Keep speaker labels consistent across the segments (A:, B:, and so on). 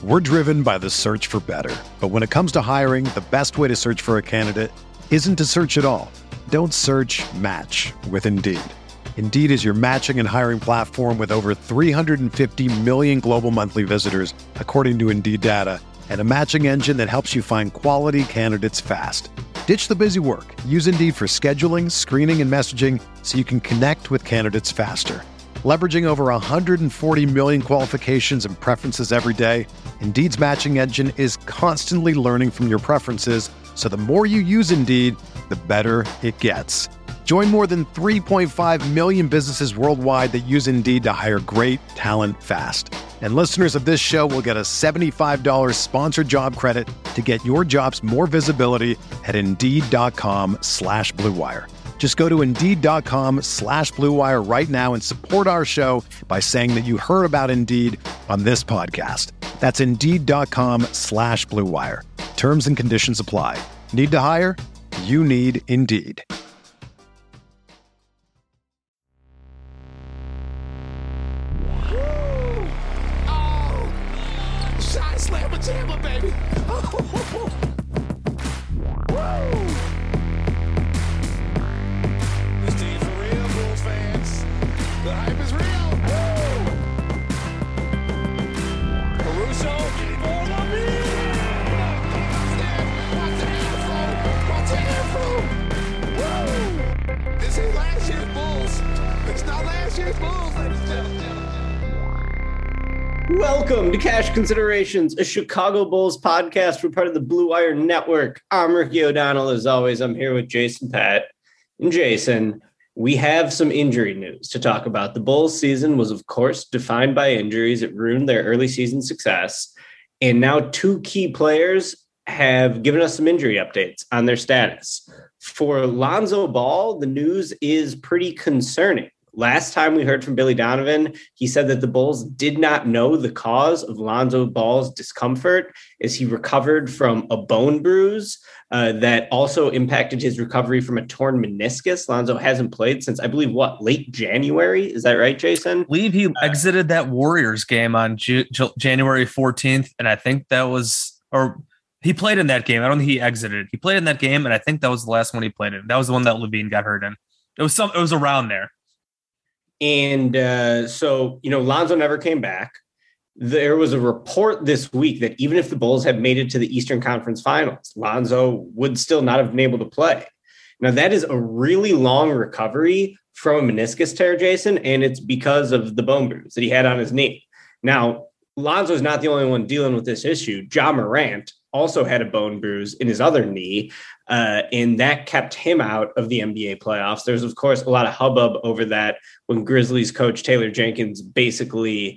A: We're driven by the search for better. But when it comes to hiring, the best way to search for a candidate isn't to search at all. Don't search, match with Indeed. Indeed is your matching and hiring platform with over 350 million global monthly visitors, according to Indeed data, and a matching engine that helps you find quality candidates fast. Ditch the busy work. Use Indeed for scheduling, screening, and messaging so you can connect with candidates faster. Leveraging over 140 million qualifications and preferences every day, Indeed's matching engine is constantly learning from your preferences, so the more you use Indeed, the better it gets. Join more than 3.5 million businesses worldwide that use Indeed to hire great talent fast. And listeners of this show will get a $75 sponsored job credit to get your jobs more visibility at Indeed.com/Blue Wire. Just go to Indeed.com/Blue Wire right now and support our show by saying that you heard about Indeed on this podcast. That's Indeed.com/Blue Wire. Terms and conditions apply. Need to hire? You need Indeed.
B: Shot slammer jammer, baby. This team's for real, Bulls fans. The hype is real. Caruso, ball on me. Watch the afro. This ain't last year's Bulls. It's not last year's Bulls, ladies and gentlemen.
C: Welcome to Cash Considerations, a Chicago Bulls podcast. We're part of the Blue Wire Network. I'm Ricky O'Donnell. As always, I'm here with Jason Patt. And Jason, we have some injury news to talk about. The Bulls season was, of course, defined by injuries. It ruined their early season success. And now two key players have given us some injury updates on their status. For Lonzo Ball, the news is pretty concerning. Last time we heard from Billy Donovan, he said that the Bulls did not know the cause of Lonzo Ball's discomfort as he recovered from a bone bruise that also impacted his recovery from a torn meniscus. Lonzo hasn't played since, I believe, late January? Is that right, Jason?
D: I believe he exited that Warriors game on January 14th, and I think that was, or he played in that game. I don't think he exited. He played in that game, and I think that was the last one he played in. That was the one that Levine got hurt in. It was around there.
C: And so, Lonzo never came back. There was a report this week that even if the Bulls had made it to the Eastern Conference Finals, Lonzo would still not have been able to play. Now, that is a really long recovery from a meniscus tear, Jason, and it's because of the bone bruise that he had on his knee. Now, Lonzo is not the only one dealing with this issue. Ja Morant also had a bone bruise in his other knee, and that kept him out of the NBA playoffs. There's, of course, a lot of hubbub over that when Grizzlies coach Taylor Jenkins basically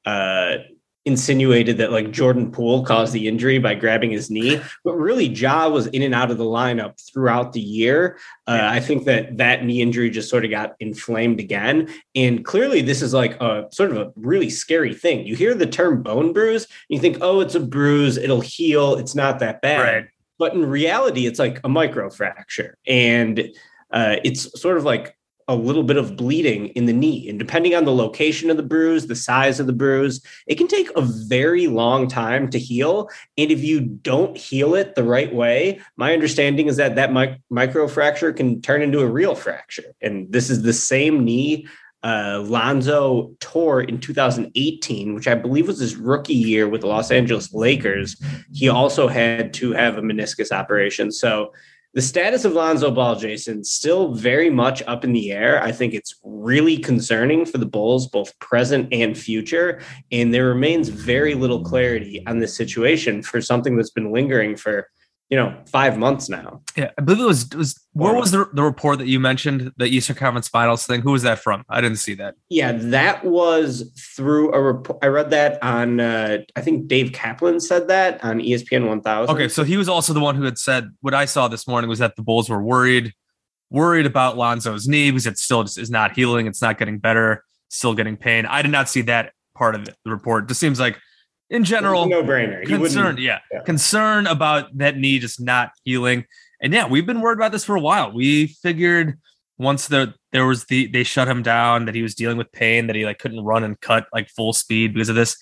C: insinuated that Jordan Poole caused the injury by grabbing his knee. But really, Ja was in and out of the lineup throughout the year. I think that knee injury just sort of got inflamed again. And clearly, this is a sort of a really scary thing. You hear the term bone bruise, and you think, oh, it's a bruise, it'll heal, it's not that bad.
D: Right.
C: But in reality, it's like a microfracture. And it's sort of like a little bit of bleeding in the knee. And depending on the location of the bruise, the size of the bruise, it can take a very long time to heal. And if you don't heal it the right way, my understanding is that microfracture can turn into a real fracture. And this is the same knee Lonzo tore in 2018, which I believe was his rookie year with the Los Angeles Lakers. He also had to have a meniscus operation. So the status of Lonzo Ball, Jason, still very much up in the air. I think it's really concerning for the Bulls, both present and future. And there remains very little clarity on this situation for something that's been lingering for 5 months now.
D: Yeah, I believe it was where was the report that you mentioned, the Eastern Conference Finals thing? Who was that from? I didn't see that.
C: Yeah, that was through a report. I read that on, I think Dave Kaplan said that on ESPN 1000.
D: Okay, so he was also the one who had said, what I saw this morning was that the Bulls were worried about Lonzo's knee because it still just is not healing. It's not getting better, still getting pain. I did not see that part of the report. It just seems like, in general,
C: no-brainer.
D: Concern about that knee just not healing. And yeah, we've been worried about this for a while. We figured once they shut him down, that he was dealing with pain, that he couldn't run and cut full speed because of this.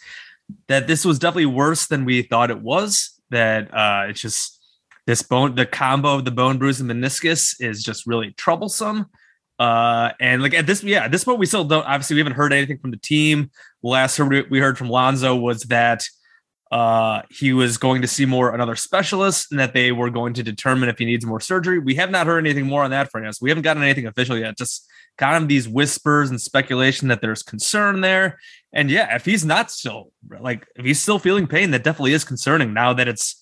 D: that this was definitely worse than we thought it was. That it's just the combo of the bone bruise and meniscus is just really troublesome. And like at this point, we still don't. Obviously, we haven't heard anything from the team. The last we heard from Lonzo was that he was going to see another specialist, and that they were going to determine if he needs more surgery. We have not heard anything more on that front yet. So we haven't gotten anything official yet. Just kind of these whispers and speculation that there's concern there. And yeah, if he's still feeling pain, that definitely is concerning. Now that it's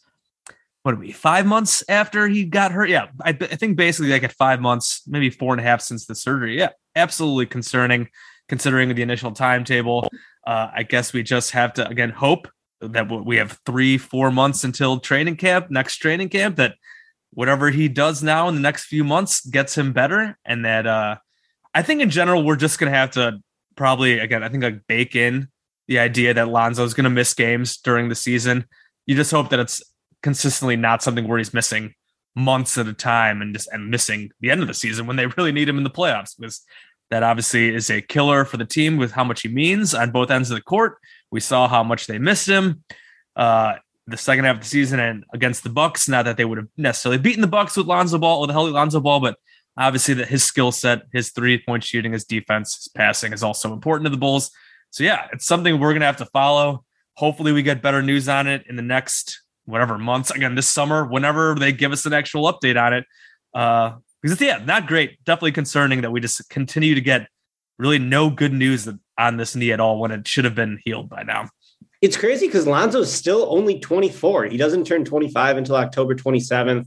D: 5 months after he got hurt. Yeah, I think basically like at 5 months, maybe 4.5 since the surgery. Yeah, absolutely concerning considering the initial timetable. I guess we just have to again hope that we have 3-4 months until next training camp, that whatever he does now in the next few months gets him better. And that I think in general, we're just going to have to probably, again, I think like bake in the idea that Lonzo is going to miss games during the season. You just hope that it's consistently not something where he's missing months at a time and missing the end of the season when they really need him in the playoffs, because that obviously is a killer for the team with how much he means on both ends of the court. We saw how much they missed him the second half of the season and against the Bucks. Not that they would have necessarily beaten the Bucks with a healthy Lonzo Ball, but obviously that his skill set, his 3-point shooting, his defense, his passing is also important to the Bulls. So yeah, it's something we're going to have to follow. Hopefully we get better news on it in the next months, again, this summer, whenever they give us an actual update on it. Because it's, not great. Definitely concerning that we just continue to get really no good news on this knee at all when it should have been healed by now.
C: It's crazy because Lonzo's still only 24. He doesn't turn 25 until October 27th.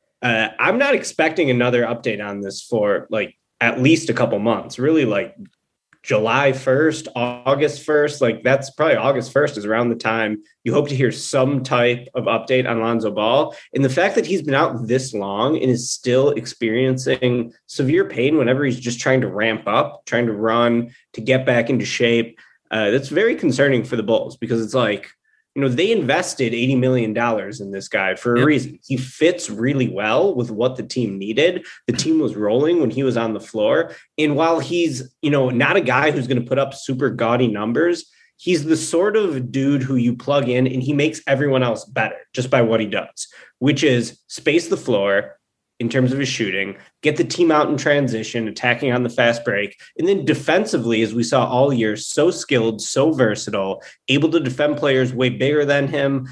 C: I'm not expecting another update on this for like at least a couple months, really like July 1st, August 1st. Like that's probably August 1st is around the time you hope to hear some type of update on Lonzo Ball. And the fact that he's been out this long and is still experiencing severe pain whenever he's just trying to ramp up, trying to run, to get back into shape, that's very concerning for the Bulls, because it's like, they invested $80 million in this guy for a reason. He fits really well with what the team needed. The team was rolling when he was on the floor. And while he's, not a guy who's going to put up super gaudy numbers, he's the sort of dude who you plug in and he makes everyone else better just by what he does, which is space the floor in terms of his shooting, get the team out in transition, attacking on the fast break. And then defensively, as we saw all year, so skilled, so versatile, able to defend players way bigger than him,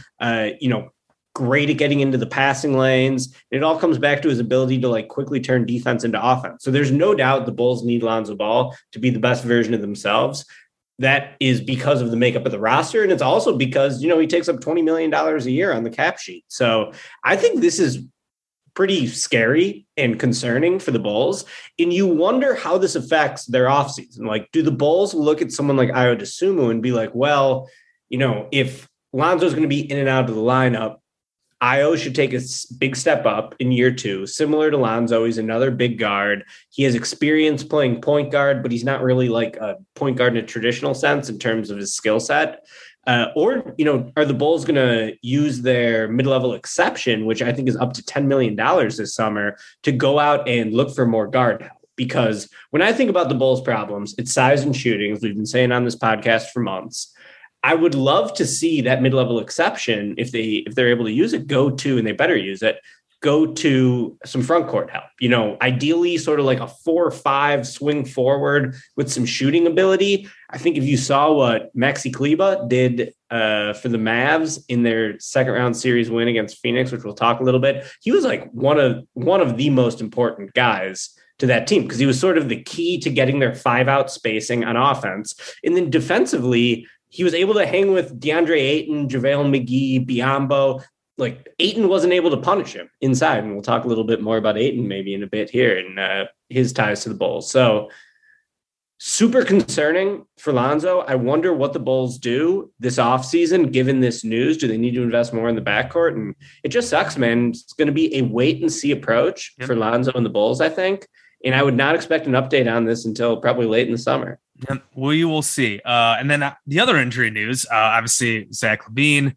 C: great at getting into the passing lanes. And it all comes back to his ability to like quickly turn defense into offense. So there's no doubt the Bulls need Lonzo Ball to be the best version of themselves. That is because of the makeup of the roster. And it's also because, he takes up $20 million a year on the cap sheet. So I think this is pretty scary and concerning for the Bulls. And you wonder how this affects their offseason. Like, do the Bulls look at someone like Ayo Dosunmu and be like, well, if Lonzo's going to be in and out of the lineup, Ayo should take a big step up in year 2, similar to Lonzo. He's another big guard. He has experience playing point guard, but he's not really like a point guard in a traditional sense in terms of his skill set. Or are the Bulls going to use their mid-level exception, which I think is up to $10 million this summer, to go out and look for more guard help? Because when I think about the Bulls' problems, it's size and shooting, as we've been saying on this podcast for months. I would love to see that mid-level exception, if they're able to use it, and they better use it, go to some front court help. Ideally sort of like a 4 or 5 swing forward with some shooting ability. I think if you saw what Maxi Kleber did for the Mavs in their second round series win against Phoenix, which we'll talk a little bit, he was like one of the most important guys to that team, because he was sort of the key to getting their 5-out spacing on offense. And then defensively, he was able to hang with DeAndre Ayton, JaVale McGee, Biyombo. Like, Ayton wasn't able to punish him inside. And we'll talk a little bit more about Ayton maybe in a bit here and his ties to the Bulls. So super concerning for Lonzo. I wonder what the Bulls do this offseason, given this news. Do they need to invest more in the backcourt? And it just sucks, man. It's going to be a wait and see approach for Lonzo and the Bulls, I think. And I would not expect an update on this until probably late in the summer.
D: We will see. And then the other injury news, obviously Zach LaVine,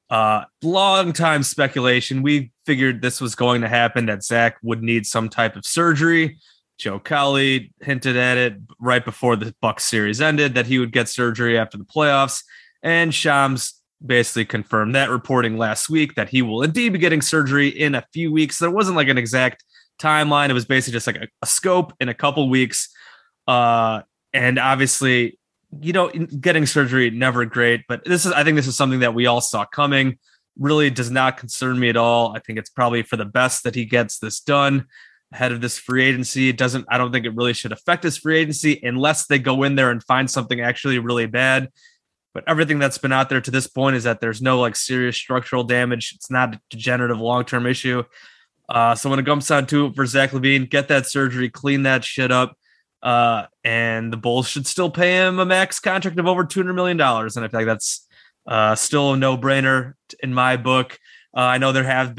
D: long time speculation. We figured this was going to happen, that Zach would need some type of surgery. Joe Cowley hinted at it right before the Bucks series ended, that he would get surgery after the playoffs. And Shams basically confirmed that, reporting last week that he will indeed be getting surgery in a few weeks. There wasn't like an exact timeline. It was basically just like a scope in a couple weeks. And obviously, getting surgery, never great, but I think this is something that we all saw coming. Really does not concern me at all. I think it's probably for the best that he gets this done ahead of this free agency. I don't think it really should affect his free agency unless they go in there and find something actually really bad. But everything that's been out there to this point is that there's no like serious structural damage. It's not a degenerative long-term issue. So when it comes down to it for Zach LaVine, get that surgery, clean that shit up. And the Bulls should still pay him a max contract of over $200 million. And I feel like that's still a no-brainer in my book. I know there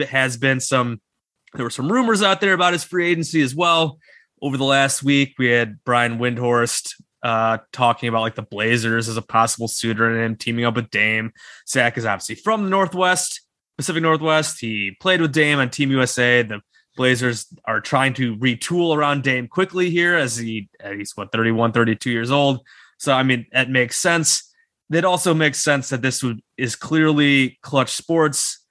D: were some rumors out there about his free agency as well. Over the last week, we had Brian Windhorst talking about like the Blazers as a possible suitor and him teaming up with Dame. Zach is obviously from the Pacific Northwest. He played with Dame on Team USA. The Blazers are trying to retool around Dame quickly here as he's 31, 32 years old. So, I mean, that makes sense. It also makes sense that this is clearly Clutch Sports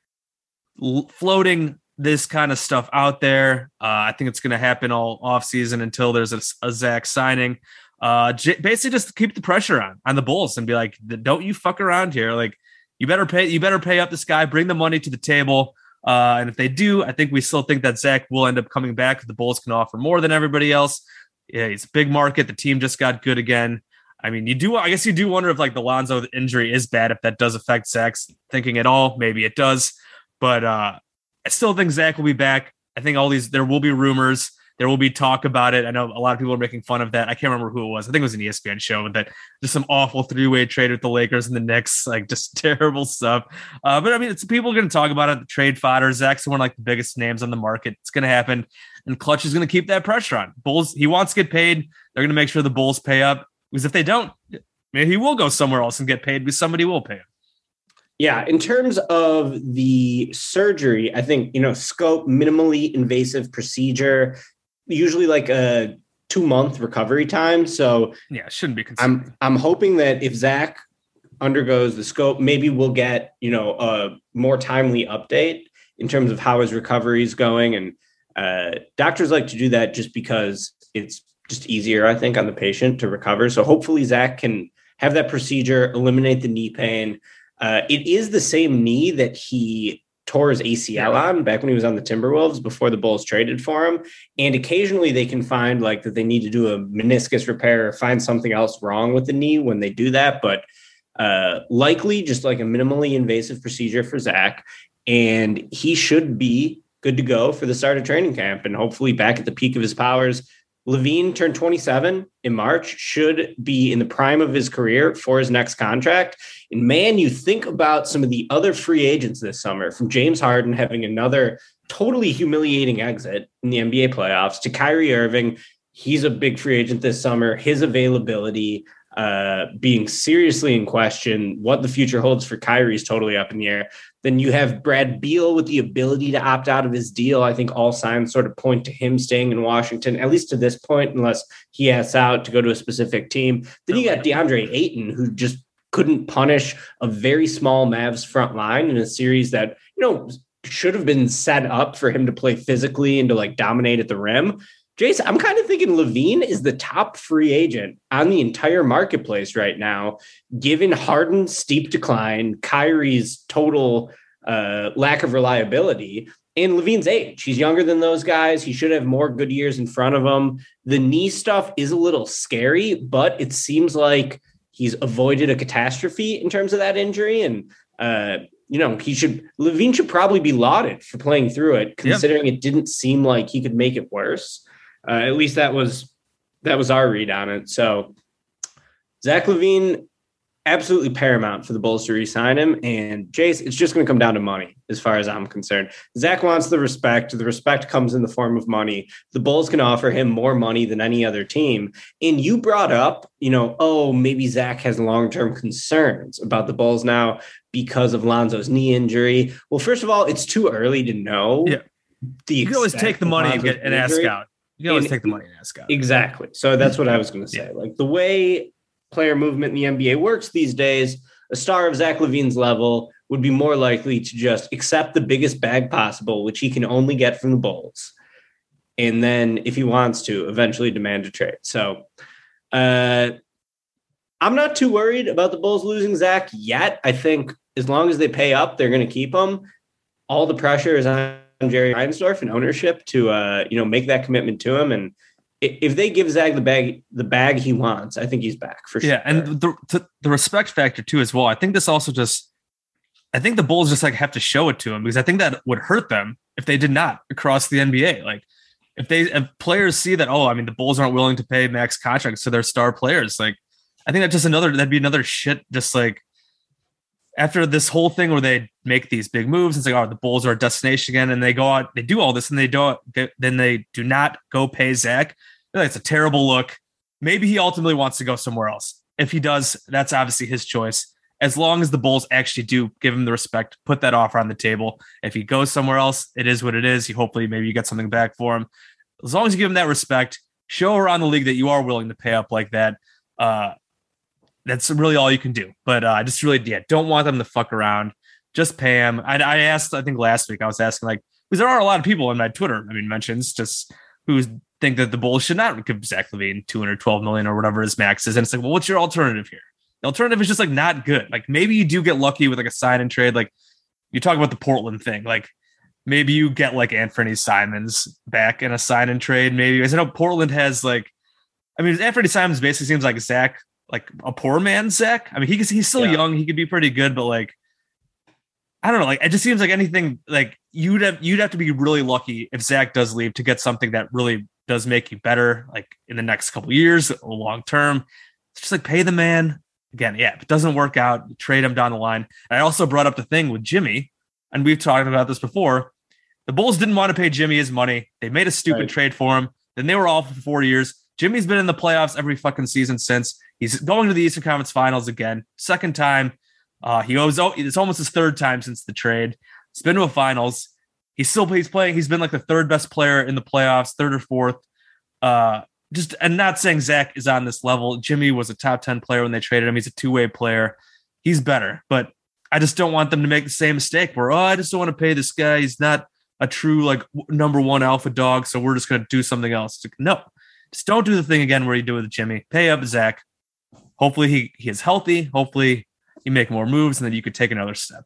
D: floating this kind of stuff out there. I think it's going to happen all offseason until there's a Zach signing. Basically just keep the pressure on the Bulls and be like, don't you fuck around here. Like you better pay up this guy, bring the money to the table. And if they do, I think we still think that Zach will end up coming back. The Bulls can offer more than everybody else. Yeah, it's a big market. The team just got good again. I mean, you do wonder if like the Lonzo injury is bad, if that does affect Zach's thinking at all. Maybe it does, but I still think Zach will be back. I think there will be rumors. There will be talk about it. I know a lot of people are making fun of that. I can't remember who it was. I think it was an ESPN show that just some awful three-way trade with the Lakers and the Knicks, like just terrible stuff. But I mean, people are going to talk about it. The trade fodder. Zach's one of like the biggest names on the market. It's going to happen, and Clutch is going to keep that pressure on. Bulls. He wants to get paid. They're going to make sure the Bulls pay up, because if they don't, maybe he will go somewhere else and get paid because somebody will pay him.
C: Yeah, in terms of the surgery, I think, scope, minimally invasive procedure, usually like a 2-month recovery time. So
D: yeah, it shouldn't be considered.
C: I'm hoping that if Zach undergoes the scope, maybe we'll get, a more timely update in terms of how his recovery is going. And doctors like to do that just because it's just easier, I think, on the patient to recover. So hopefully Zach can have that procedure, eliminate the knee pain. It is the same knee that he tore his ACL on back when he was on the Timberwolves before the Bulls traded for him. And occasionally they can find like that they need to do a meniscus repair or find something else wrong with the knee when they do that. But likely just like a minimally invasive procedure for Zach. And he should be good to go for the start of training camp and hopefully back at the peak of his powers. LaVine turned 27 in March, should be in the prime of his career for his next contract. And man, you think about some of the other free agents this summer, from James Harden having another totally humiliating exit in the NBA playoffs to Kyrie Irving. He's a big free agent this summer. His availability being seriously in question. What the future holds for Kyrie is totally up in the air. Then you have Brad Beal with the ability to opt out of his deal. I think all signs sort of point to him staying in Washington, at least to this point, unless he asks out to go to a specific team. Then you got DeAndre Ayton, who just couldn't punish a very small Mavs front line in a series that, should have been set up for him to play physically and to like dominate at the rim. Jason, I'm kind of thinking LaVine is the top free agent on the entire marketplace right now, given Harden's steep decline, Kyrie's total lack of reliability, and LaVine's age. He's younger than those guys. He should have more good years in front of him. The knee stuff is a little scary, but it seems he's avoided a catastrophe in terms of that injury. And, LaVine should probably be lauded for playing through it, considering it didn't seem like he could make it worse. At least that was our read on it. So Zach LaVine, absolutely paramount for the Bulls to re-sign him. And Jace, it's just going to come down to money as far as I'm concerned. Zach wants the respect. The respect comes in the form of money. The Bulls can offer him more money than any other team. And you brought up, maybe Zach has long-term concerns about the Bulls now because of Lonzo's knee injury. Well, first of all, it's too early to know. Yeah.
D: You can always take the money and ask out. You can always take the money and ask out.
C: Exactly. So that's what I was going to say. Like the way player movement in the NBA works these days, a star of Zach LaVine's level would be more likely to just accept the biggest bag possible, which he can only get from the Bulls. And then if he wants to, eventually demand a trade. So I'm not too worried about the Bulls losing Zach yet. I think as long as they pay up, they're going to keep him. All the pressure is on Jerry Reinsdorf and ownership to make that commitment to him. And if they give Zach the bag he wants, I think he's back for sure.
D: Yeah, and the respect factor too as well. I think this also I think the Bulls just like have to show it to him, because I think that would hurt them if they did not across the NBA. Like if players see that, the Bulls aren't willing to pay max contracts to their star players. Like I think that'd be another shit. Just like after this whole thing where they make these big moves, it's like, the Bulls are a destination again, and they go out, they do all this, and they do not go pay Zach. Like, it's a terrible look. Maybe he ultimately wants to go somewhere else. If he does, that's obviously his choice. As long as the Bulls actually do give him the respect, put that offer on the table. If he goes somewhere else, it is what it is. Maybe you get something back for him. As long as you give him that respect, show around the league that you are willing to pay up like that. That's really all you can do. But I just really, don't want them to fuck around. Just pay him. I asked, I think last week, I was asking, like, because there are a lot of people in my Twitter, mentions just who think that the Bulls should not give Zach LaVine $212 million or whatever his max is. And it's like, well, what's your alternative here? The alternative is just like not good. Like maybe you do get lucky with like a sign and trade. Like you talk about the Portland thing. Like maybe you get like Anthony Simons back in a sign and trade. Maybe, because I know Portland has Anthony Simons basically seems like Zach, like a poor man Zach. He's still young. He could be pretty good, but like, I don't know. Like it just seems like anything, like you'd have to be really lucky if Zach does leave to get something that really does make you better, like in the next couple of years or long term. It's just like pay the man. Again, if it doesn't work out, trade him down the line. And I also brought up the thing with Jimmy, and we've talked about this before. The Bulls didn't want to pay Jimmy his money. They made a stupid trade for him. Then they were off for 4 years. Jimmy's been in the playoffs every fucking season since. He's going to the Eastern Conference Finals again. Second time. It's almost his third time since the trade. He's been to a finals. He's playing. He's been like the third best player in the playoffs, third or fourth. And not saying Zach is on this level. Jimmy was a top 10 player when they traded him. He's a two-way player. He's better, but I just don't want them to make the same mistake where, I just don't want to pay this guy. He's not a true like number one alpha dog. So we're just going to do something else. No, just don't do the thing again where you do with Jimmy. Pay up Zach. Hopefully he is healthy. Hopefully you make more moves and then you could take another step.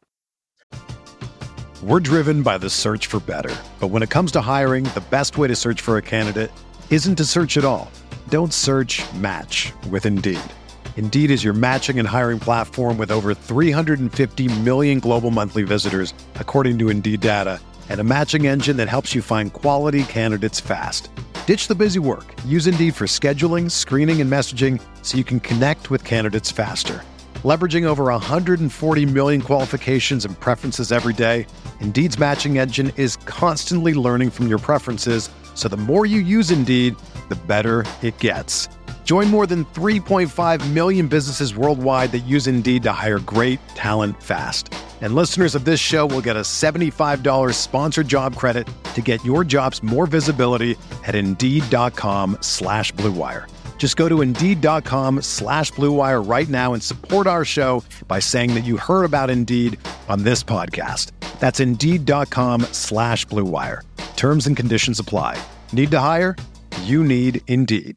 A: We're driven by the search for better. But when it comes to hiring, the best way to search for a candidate isn't to search at all. Don't search, match with Indeed. Indeed is your matching and hiring platform with over 350 million global monthly visitors, according to Indeed data, and a matching engine that helps you find quality candidates fast. Ditch the busy work. Use Indeed for scheduling, screening, and messaging so you can connect with candidates faster. Leveraging over 140 million qualifications and preferences every day, Indeed's matching engine is constantly learning from your preferences, so the more you use Indeed, the better it gets. Join more than 3.5 million businesses worldwide that use Indeed to hire great talent fast. And listeners of this show will get a $75 sponsored job credit to get your jobs more visibility at Indeed.com/Blue Wire. Just go to Indeed.com/Blue Wire right now and support our show by saying that you heard about Indeed on this podcast. That's Indeed.com/Blue Wire. Terms and conditions apply. Need to hire? You need Indeed.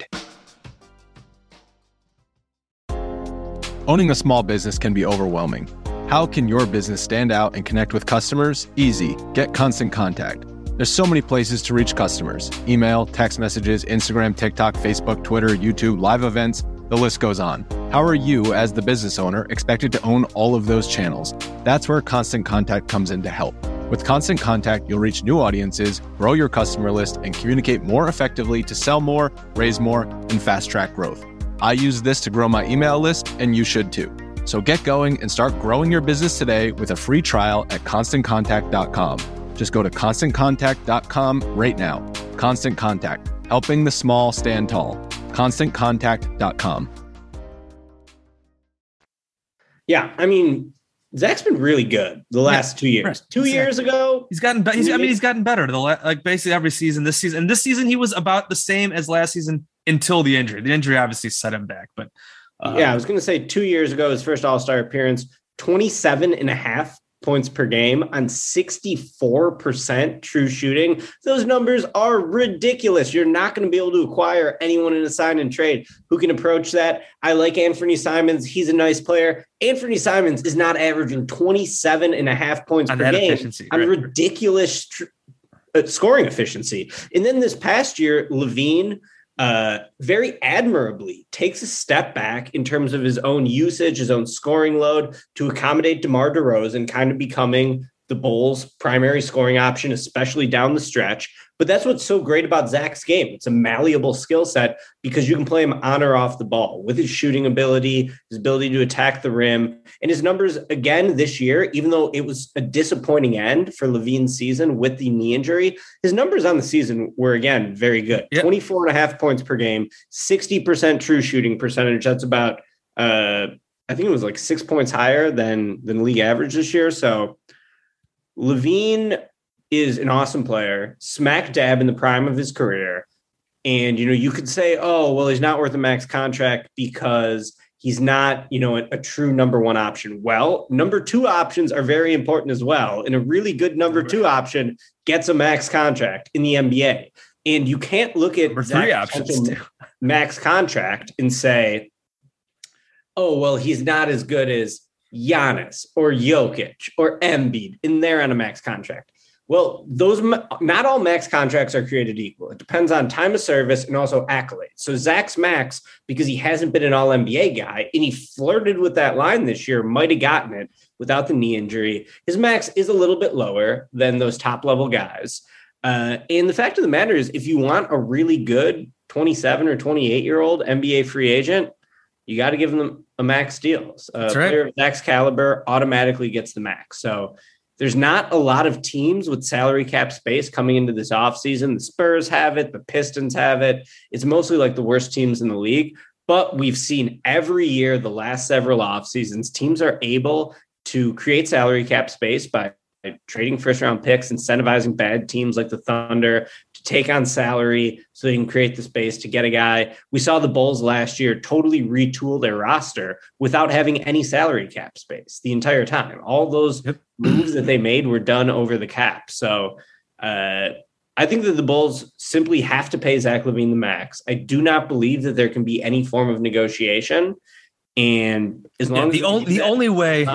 E: Owning a small business can be overwhelming. How can your business stand out and connect with customers? Easy. Get Constant Contact. There's so many places to reach customers. Email, text messages, Instagram, TikTok, Facebook, Twitter, YouTube, live events, the list goes on. How are you, as the business owner, expected to own all of those channels? That's where Constant Contact comes in to help. With Constant Contact, you'll reach new audiences, grow your customer list, and communicate more effectively to sell more, raise more, and fast-track growth. I use this to grow my email list, and you should too. So get going and start growing your business today with a free trial at ConstantContact.com. Just go to ConstantContact.com right now. Constant Contact, helping the small stand tall. ConstantContact.com.
C: Yeah, Zach's been really good the last 2 years.
D: Right.
C: 2 years ago,
D: he's gotten better. He's gotten better. Basically every season. This season he was about the same as last season until the injury. The injury obviously set him back, but
C: I was going to say 2 years ago, his first All-Star appearance, 27.5 points per game on 64% true shooting. Those numbers are ridiculous. You're not going to be able to acquire anyone in a sign and trade who can approach that. I like Anthony Simons. He's a nice player. Anthony Simons is not averaging 27.5 points per game on ridiculous scoring efficiency. And then this past year, LaVine very admirably takes a step back in terms of his own usage, his own scoring load to accommodate DeMar DeRozan, kind of becoming the Bulls' primary scoring option, especially down the stretch. But that's what's so great about Zach's game. It's a malleable skill set because you can play him on or off the ball with his shooting ability, his ability to attack the rim. And his numbers, again, this year, even though it was a disappointing end for LaVine's season with the knee injury, his numbers on the season were, again, very good. Yep. 24.5 points per game, 60% true shooting percentage. That's about, I think it was like 6 points higher than league average this year. So LaVine is an awesome player, smack dab in the prime of his career. And, you could say, oh, well, he's not worth a max contract because he's not, a true number one option. Well, number two options are very important as well. And a really good number two option gets a max contract in the NBA. And you can't look at
D: three options
C: max contract and say, oh, well, he's not as good as Giannis or Jokic or Embiid, and they're on a max contract. Well, not all max contracts are created equal. It depends on time of service and also accolades. So Zach's max, because he hasn't been an all-NBA guy, and he flirted with that line this year, might have gotten it without the knee injury. His max is a little bit lower than those top-level guys. And the fact of the matter is, if you want a really good 27 or 28-year-old NBA free agent, you got to give them a max deal. A player of Zach's caliber automatically gets the max. So there's not a lot of teams with salary cap space coming into this offseason. The Spurs have it. The Pistons have it. It's mostly like the worst teams in the league. But we've seen every year, the last several off seasons, teams are able to create salary cap space by trading first-round picks, incentivizing bad teams like the Thunder to take on salary so they can create the space to get a guy. We saw the Bulls last year totally retool their roster without having any salary cap space the entire time. All those moves that they made were done over the cap. So I think that the Bulls simply have to pay Zach LaVine the max. I do not believe that there can be any form of negotiation. And as long as
D: the only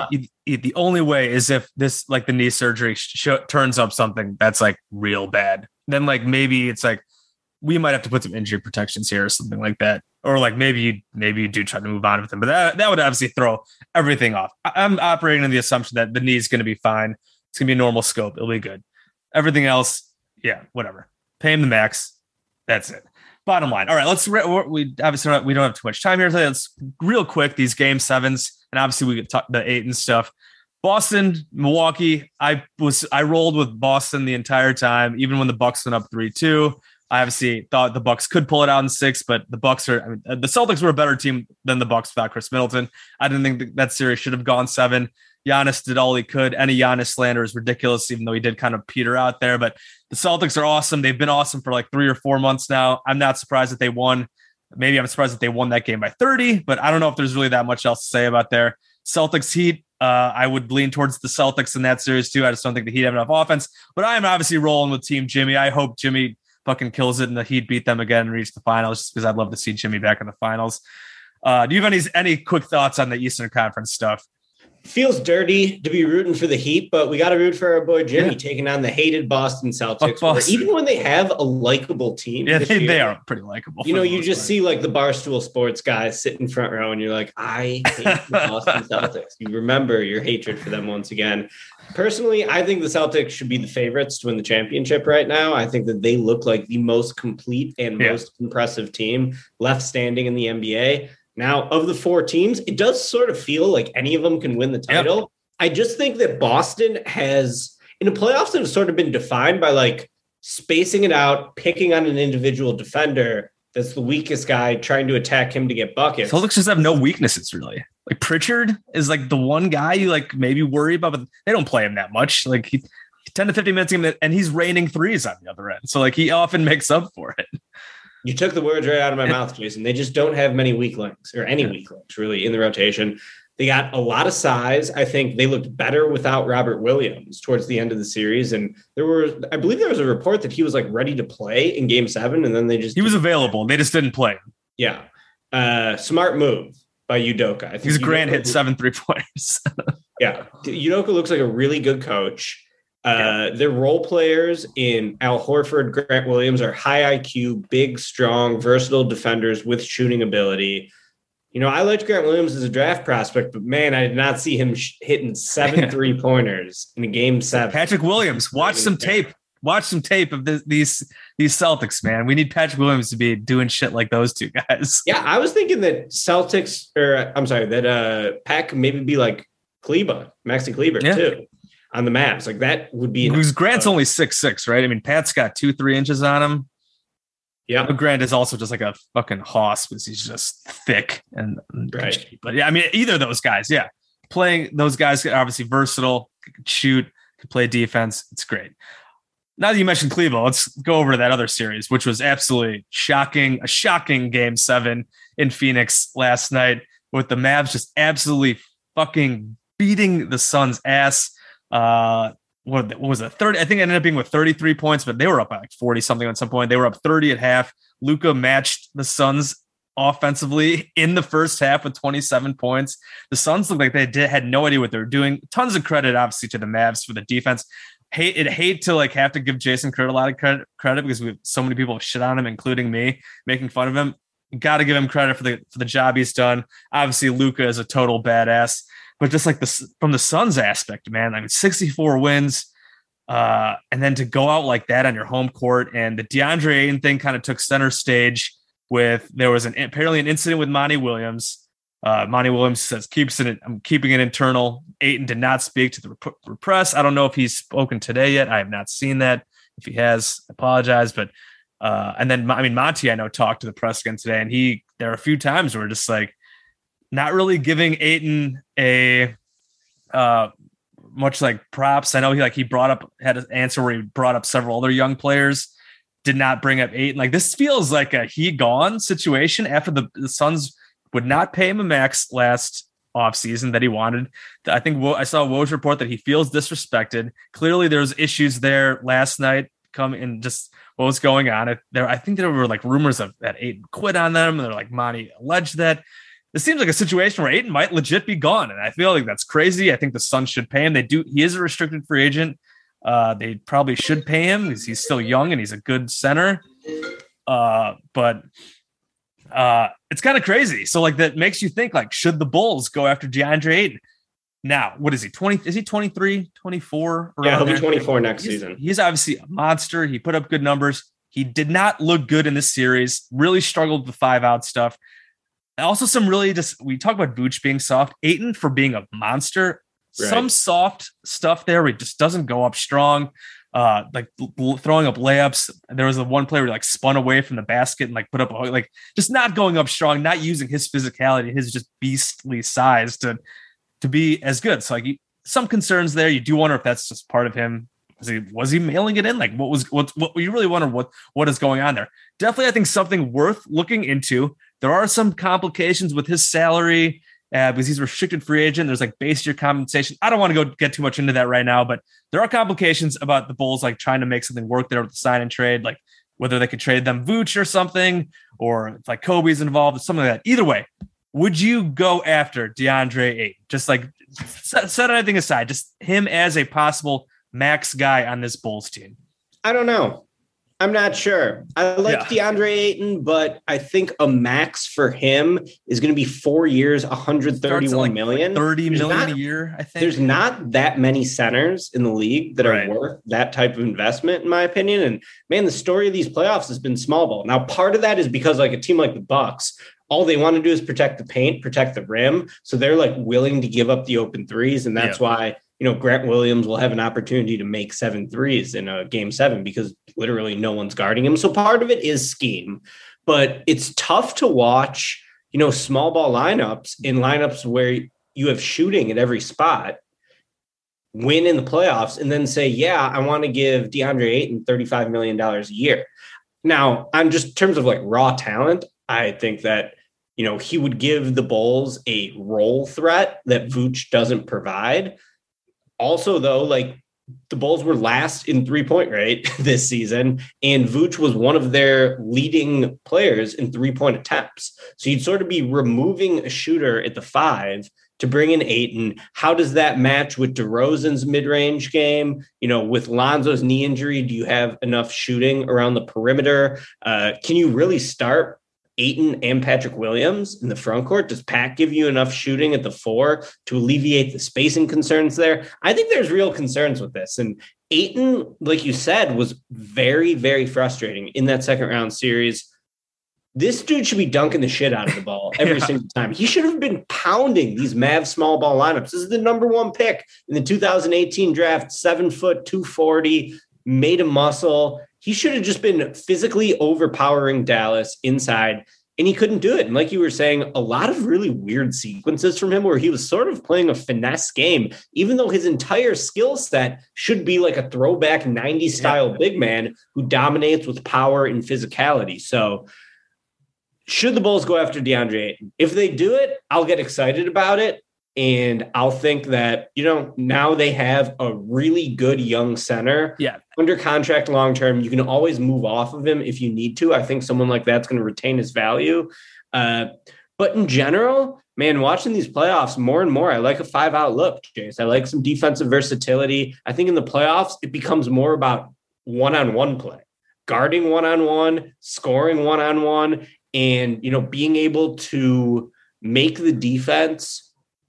D: way is if this, like the knee surgery turns up something that's like real bad, then like maybe it's like we might have to put some injury protections here or something like that, or like maybe you do try to move on with him, but that would obviously throw everything off. I'm operating on the assumption that the knee is going to be fine. It's going to be a normal scope. It'll be good. Everything else, whatever. Pay him the max. That's it. Bottom line. All right, we obviously we don't have too much time here. Let's real quick these game sevens, and obviously we could talk the 8 and stuff. Boston, Milwaukee. I rolled with Boston the entire time, even when the Bucks went up 3-2. I obviously thought the Bucks could pull it out in 6, but the Celtics were a better team than the Bucks without Chris Middleton. I didn't think that series should have gone 7. Giannis did all he could. Any Giannis slander is ridiculous, even though he did kind of peter out there. But the Celtics are awesome. They've been awesome for like 3 or 4 months now. I'm not surprised that they won. Maybe I'm surprised that they won that game by 30, but I don't know if there's really that much else to say about there. Celtics Heat. I would lean towards the Celtics in that series too. I just don't think the Heat have enough offense, but I am obviously rolling with Team Jimmy. I hope Jimmy fucking kills it and the Heat beat them again and reach the finals, just because I'd love to see Jimmy back in the finals. Do you have any quick thoughts on the Eastern Conference stuff?
C: Feels dirty to be rooting for the Heat, but we got to root for our boy Jimmy taking on the hated Boston Celtics.
D: Boston.
C: Even when they have a likable team,
D: they are pretty likable.
C: You just see like the Barstool Sports guys sit in front row, and you're like, I hate the Boston Celtics. You remember your hatred for them once again. Personally, I think the Celtics should be the favorites to win the championship right now. I think that they look like the most complete and most impressive team left standing in the NBA. Now, of the 4 teams, it does sort of feel like any of them can win the title. Yep. I just think that Boston has, in the playoffs, have sort of been defined by like spacing it out, picking on an individual defender that's the weakest guy, trying to attack him to get buckets.
D: Celtics just have no weaknesses, really. Like Pritchard is like the one guy you like maybe worry about, but they don't play him that much. Like he 10 to 15 minutes, and he's raining threes on the other end. So like he often makes up for it.
C: You took the words right out of my mouth, Jason. They just don't have many weak links or any weak links really in the rotation. They got a lot of size. I think they looked better without Robert Williams towards the end of the series. And I believe there was a report that he was like ready to play in game 7. And then he
D: was available. They just didn't play.
C: Yeah. Smart move by Udoka. I think
D: he's Grant hit 7 3-pointers.
C: Yeah. Udoka looks like a really good coach. Their role players in Al Horford, Grant Williams are high IQ, big, strong, versatile defenders with shooting ability. I liked Grant Williams as a draft prospect, but man, I did not see him hitting 7 3-pointers in a game 7.
D: Patrick Williams, watch some tape. Watch some tape of these Celtics, man. We need Patrick Williams to be doing shit like those two guys.
C: Yeah, I was thinking that Pat could maybe be like Maxi Kleber too. On the Mavs, like that would be
D: because Grant's only 6'6", right? I mean, Pat's got 2-3 inches on him.
C: Yeah,
D: but Grant is also just like a fucking hoss because he's just thick and
C: right.
D: But yeah, I mean, either of those guys, playing those guys are obviously versatile, could shoot, could play defense. It's great. Now that you mentioned Cleveland, let's go over to that other series, which was absolutely shocking. A shocking game 7 in Phoenix last night with the Mavs just absolutely fucking beating the Suns' ass. What was it? 30? I think it ended up being with 33 points, but they were up by like 40 something at some point. They were up 30 at half. Luka matched the Suns offensively in the first half with 27 points. The Suns looked like they had no idea what they were doing. Tons of credit, obviously, to the Mavs for the defense. Hate to like have to give Jason Kidd a lot of credit because we have so many people shit on him, including me, making fun of him. Got to give him credit for the job he's done. Obviously, Luka is a total badass. But just like from the Suns aspect, man, I mean, 64 wins, and then to go out like that on your home court, and the DeAndre Ayton thing kind of took center stage there was apparently an incident with Monty Williams. Monty Williams says I'm keeping it internal. Ayton did not speak to the press. I don't know if he's spoken today yet. I have not seen that. If he has, I apologize. But and then Monty, I know, talked to the press again today, and there are a few times where just like, not really giving Ayton a much like props. I know he had an answer where he brought up several other young players, did not bring up Ayton. Like this feels like a he gone situation after the Suns would not pay him a max last offseason that he wanted. I think I saw Woj report that he feels disrespected. Clearly there's issues there last night and just what was going on. I think there were like rumors that Ayton quit on them. And they're like, Monty alleged that. It seems like a situation where Ayton might legit be gone. And I feel like that's crazy. I think the Suns should pay him. He is a restricted free agent. They probably should pay him because he's still young and he's a good center. But it's kind of crazy. So like that makes you think like, should the Bulls go after DeAndre Ayton? Now, what is he? 20? Is he 23, 24?
C: Yeah, he'll be 24 next season.
D: He's obviously a monster. He put up good numbers. He did not look good in this series. Really struggled with the 5-out stuff. Also, we talk about Vooch being soft. Ayton for being a monster. Right. Some soft stuff there where he just doesn't go up strong. Like throwing up layups. There was one player who like spun away from the basket and like put up like just not going up strong, not using his physicality, his just beastly size to be as good. So like some concerns there. You do wonder if that's just part of him. Was he mailing it in? Like what you really wonder what is going on there? Definitely, I think something worth looking into. There are some complications with his salary because he's a restricted free agent. There's like base year compensation. I don't want to get too much into that right now, but there are complications about the Bulls like trying to make something work there with the sign and trade, like whether they could trade them Vooch or something, or if like Kobe's involved, something like that. Either way, would you go after DeAndre Ayton? Just like set anything aside, just him as a possible max guy on this Bulls team?
C: I don't know. I'm not sure. I like DeAndre Ayton, but I think a max for him is going to be 4 years, $131 million.
D: $30 million a year, I think.
C: There's not that many centers in the league that are worth that type of investment, in my opinion. And man, the story of these playoffs has been small ball. Now, part of that is because like a team like the Bucks, all they want to do is protect the paint, protect the rim. So they're like willing to give up the open threes. And that's why, Grant Williams will have an opportunity to make 7 threes in a game 7 because literally no one's guarding him. So part of it is scheme, but it's tough to watch, small ball lineups in lineups where you have shooting at every spot, win in the playoffs, and then say, I want to give DeAndre Ayton $35 million a year. Now, on just terms of like raw talent, I think that, he would give the Bulls a role threat that Vooch doesn't provide. Also, though, like the Bulls were last in 3-point rate this season, and Vooch was one of their leading players in 3-point attempts. So you'd sort of be removing a shooter at the 5 to bring in Ayton. How does that match with DeRozan's mid-range game? With Lonzo's knee injury, do you have enough shooting around the perimeter? Can you really start Ayton and Patrick Williams in the front court? Does Pat give you enough shooting at the 4 to alleviate the spacing concerns there? I think there's real concerns with this. And Ayton, like you said, was very, very frustrating in that second round series. This dude should be dunking the shit out of the ball every single time. He should have been pounding these Mavs small ball lineups. This is the number 1 pick in the 2018 draft, 7 foot, 240, made a muscle. He should have just been physically overpowering Dallas inside, and he couldn't do it. And like you were saying, a lot of really weird sequences from him where he was sort of playing a finesse game, even though his entire skill set should be like a throwback 90s style big man who dominates with power and physicality. So should the Bulls go after DeAndre Ayton? If they do it, I'll get excited about it. And I'll think that, now they have a really good young center under contract long-term. You can always move off of him if you need to. I think someone like that's going to retain his value. But in general, man, watching these playoffs more and more, I like a 5-out look, Chase. I like some defensive versatility. I think in the playoffs, it becomes more about one-on-one play, guarding one-on-one, scoring one-on-one, and, being able to make the defense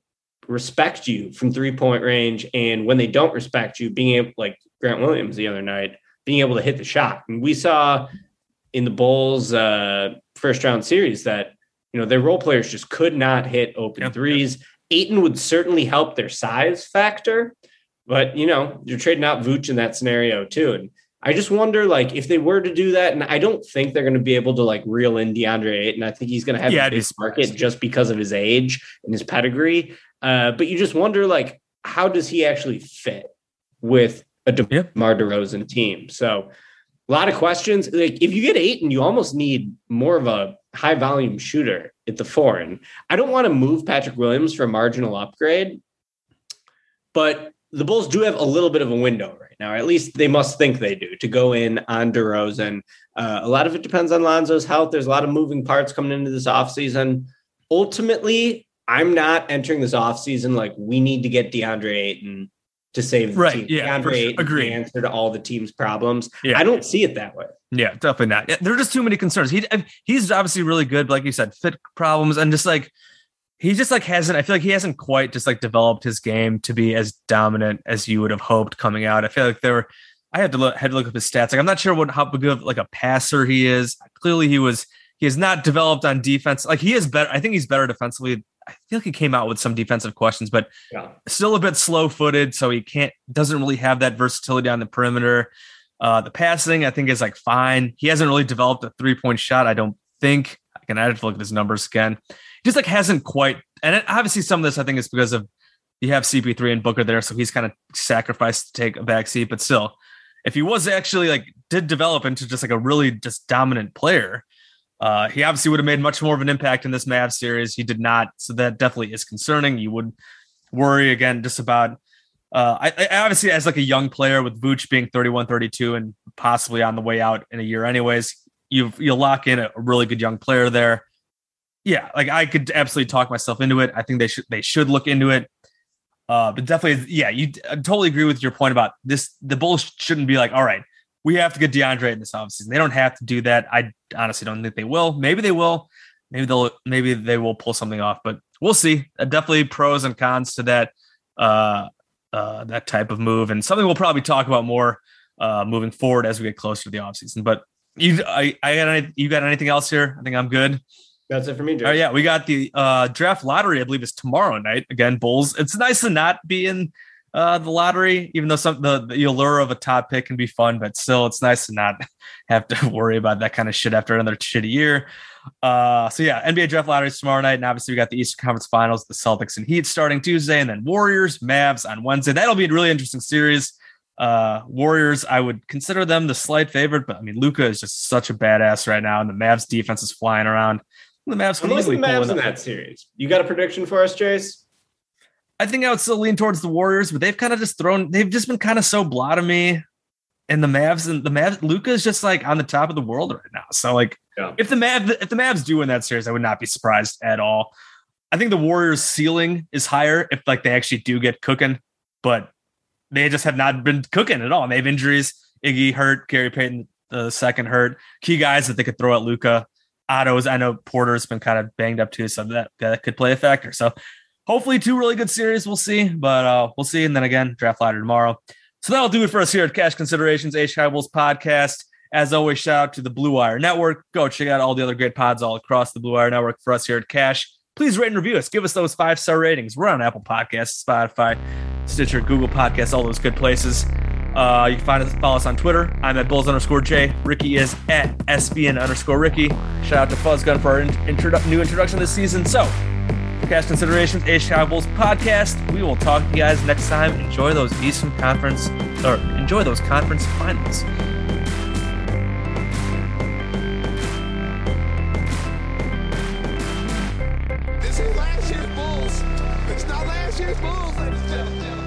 C: respect you from 3-point range. And when they don't respect you, being able, like Grant Williams the other night, being able to hit the shot. And we saw in the Bulls first round series that, their role players just could not hit open threes. Ayton would certainly help their size factor, but you're trading out Vooch in that scenario too. And I just wonder, like, if they were to do that, and I don't think they're going to be able to like reel in DeAndre Ayton. I think he's going to have a big market just because of his age and his pedigree. But you just wonder, like, how does he actually fit with a DeMar DeRozan team? So a lot of questions. Like, if you get Ayton, you almost need more of a high volume shooter at the 4. And I don't want to move Patrick Williams for a marginal upgrade, but the Bulls do have a little bit of a window right now. At least they must think they do, to go in on DeRozan. A lot of it depends on Lonzo's health. There's a lot of moving parts coming into this offseason. Ultimately, I'm not entering this offseason like we need to get DeAndre Ayton to save the team.
D: Yeah,
C: DeAndre Ayton
D: agree.
C: the answer to all the team's problems.
D: Yeah.
C: I don't see it that way.
D: Yeah, definitely not. There are just too many concerns. He's obviously really good, but like you said, fit problems, and just like he just like hasn't. I feel like he hasn't quite just like developed his game to be as dominant as you would have hoped coming out. I feel like I had to look up his stats. Like I'm not sure how good of like a passer he is. Clearly, he has not developed on defense. Like he is better. I think he's better defensively. I feel like he came out with some defensive questions, but still a bit slow-footed, so he doesn't really have that versatility on the perimeter. The passing, I think, is like fine. He hasn't really developed a 3-point shot, I don't think. I have to look at his numbers again. He just like hasn't quite, and obviously some of this I think is because of you have CP3 and Booker there, so he's kind of sacrificed to take a back seat. But still, if he was actually like did develop into just like a really just dominant player, he obviously would have made much more of an impact in this Mavs series. He did not, so that definitely is concerning. You would worry again just about. I obviously, as like a young player with Vooch being 31, 32, and possibly on the way out in a year, anyways, you'll lock in a really good young player there. Yeah, like I could absolutely talk myself into it. I think they should look into it. But definitely, I totally agree with your point about this. The Bulls shouldn't be like, all right, we have to get DeAndre in this offseason. They don't have to do that. I honestly don't think they will. Maybe they will. Maybe they will pull something off, but we'll see. Definitely pros and cons to that that type of move, and something we'll probably talk about more moving forward as we get closer to the offseason. But you got anything else here? I think I'm good.
C: That's it for me, Joe.
D: Yeah, we got the draft lottery, I believe, is tomorrow night. Again, Bulls. It's nice to not be in the lottery, even though the allure of a top pick can be fun, but still, it's nice to not have to worry about that kind of shit after another shitty year. So yeah, NBA draft lottery is tomorrow night, and obviously we got the Eastern Conference Finals, the Celtics and Heat starting Tuesday, and then Warriors, Mavs on Wednesday. That'll be a really interesting series. Warriors, I would consider them the slight favorite, but I mean, Luka is just such a badass right now, and the Mavs defense is flying around. The Mavs can easily pull
C: in that series. You got a prediction for us, Jace?
D: I think I would still lean towards the Warriors, but they've just been kind of so blah to me. And the Mavs, Luka is just like on the top of the world right now. So like, if the Mavs do win that series, I would not be surprised at all. I think the Warriors' ceiling is higher if like they actually do get cooking, but they just have not been cooking at all. And they have injuries. Iggy hurt, Gary Payton the second hurt. Key guys that they could throw at Luka. Otto's, I know Porter's been kind of banged up too, so that could play a factor. So hopefully 2 really good series. We'll see, but we'll see. And then again, draft ladder tomorrow. So that'll do it for us here at Cash Considerations, A Chicago Bulls podcast. As always, shout out to the Blue Wire Network. Go check out all the other great pods all across the Blue Wire Network for us here at Cash. Please rate and review us. Give us those 5-star ratings. We're on Apple Podcasts, Spotify, Stitcher, Google Podcasts, all those good places. You can follow us on Twitter. I'm at Bulls_J. Ricky is at SBN_Ricky. Shout out to Fuzzgun for our new introduction this season. So, Cash Considerations, A Chicago Bulls podcast. We will talk to you guys next time. Enjoy those conference finals.
B: This is last year's Bulls. It's not last year's Bulls, ladies and gentlemen.